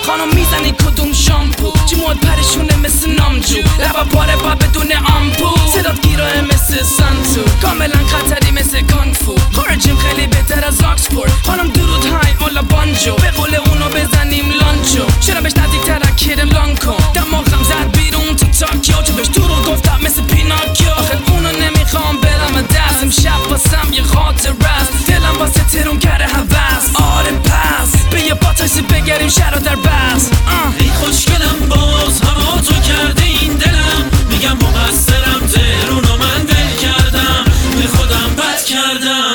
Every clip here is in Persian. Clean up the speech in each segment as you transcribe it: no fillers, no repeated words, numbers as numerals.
خانم میزنی کدوم شامپو جیموت پرشونه مثل نامجو لبا پاره با بدون آمپو صدات گیراه مثل سانتو کاملا خطری مثل کانگفو خارجیم خیلی بهتر از آکسفورد خانم درود های اولا بانجو به قول اونو بزنیم لانچو چرا بهش نزدیکتر اکیرم لانکو دماغم زد بیرون تو تاکیو چون بهش دروغ گفتم مثل پیناکیو آخه اونو نمیخوام برم دست امشب واسم یه خاطر است دلم واسه ترون کرده هوس آره پس به یه باتاسی بگریم شهر در بس ای خوشگلم باز هوا تو کرده این دلم میگم مقصرم تهرونو من دل کردم به خودم بد کردم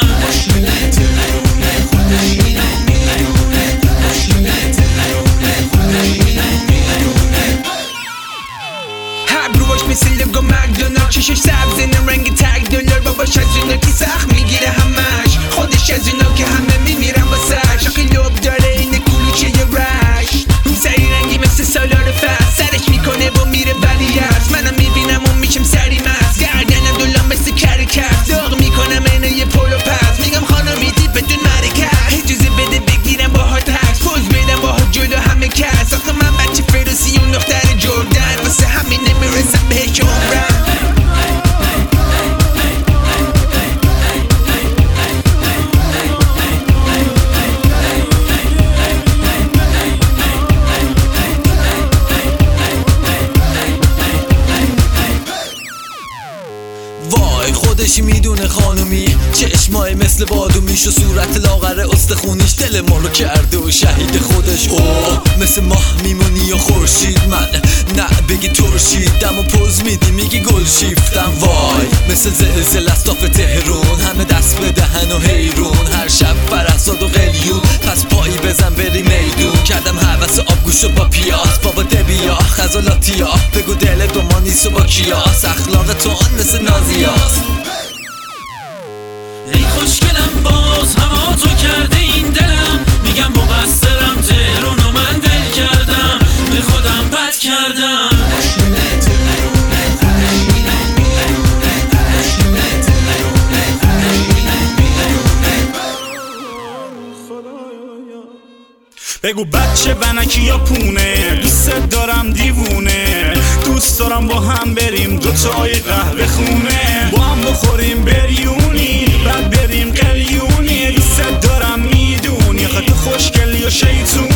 هبروش مثل لگو مکدونالد چشش سبز رنگ تگ دلار باباش از اونا که سخت میگیره همش خودش از اونا که همه میمیرن واسش آخه لب داره اینه کلوچه یه رش سری رنگی مثل سالار فست سرش میکنه و میره ولی هست منم میبینم و میشم سری مست گردنم دلم مثل کرکس داغ میکنم اینه یه پولو پس میگم خانمی دید بدون مرکز اجازه بده بگیرم باهات هست پوز بدم باهات جلو همه کس آخه من بچه فروسی اون دختر جردن واسه همین نمیرسم بهش عمرم وای خودشی میدونه خانومی چشمای مثل بادومیش و صورت لاغر استخونیش دل ما رو کرده و شهید خودش اوه مثل ماه میمونی و خورشید من نه بگی ترشید دم و پوز میدی میگی گل شیفتم وای مثل زلزله استاف تهرون همه دست به دهن و حیرون هر شب فرحزاد و قلیون پس پایی بزن بری میدون کردم حوث آبگوشو با پیاز بابا دبیا خزالاتیا بگو دل دوما نیست و با کیاس اخلاق تو آن مثل نازیاست ای خوشگلم باز هوا تو کرده این دلم میگم مقصرم تهرونو من دل کردم به خودم بد کردم بگو بچه ونکی یا پونه دوست دارم دیوونه دوست دارم با هم بریم دوتای قهوه خونه با هم بخوریم بریونی بعد بریم قلیونی دوست دارم میدونی خط خوشگلی و شیطون